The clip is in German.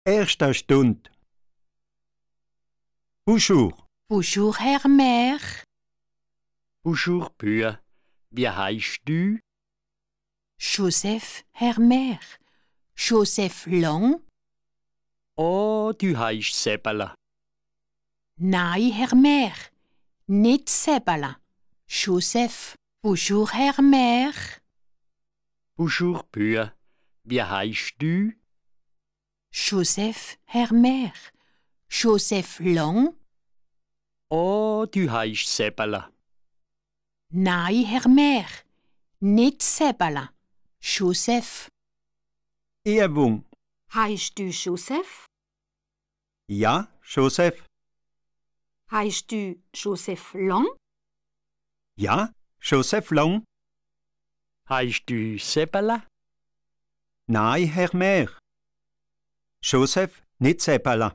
Erster Stund. Bonjour. Bonjour, Herr Maire. Bonjour, Pua. Wie heisst du? Joseph, Herr Maire. Joseph Long? Oh, du heisst Sebela. Nein, Herr Maire. Nicht Sebela. Joseph. Bonjour, Herr Maire. Bonjour, Pua. Wie heisst du? Joseph, Herr Maire. Joseph Long? Oh, du heisst Sebela. Nein, Herr Maire. Nicht Sebela. Joseph. Übung. Heißt du Joseph? Ja, Joseph. Heißt du Joseph Long? Ja, Joseph Long. Heisst du Sebela? Nein, Herr Maire. Joseph, nicht Sebela.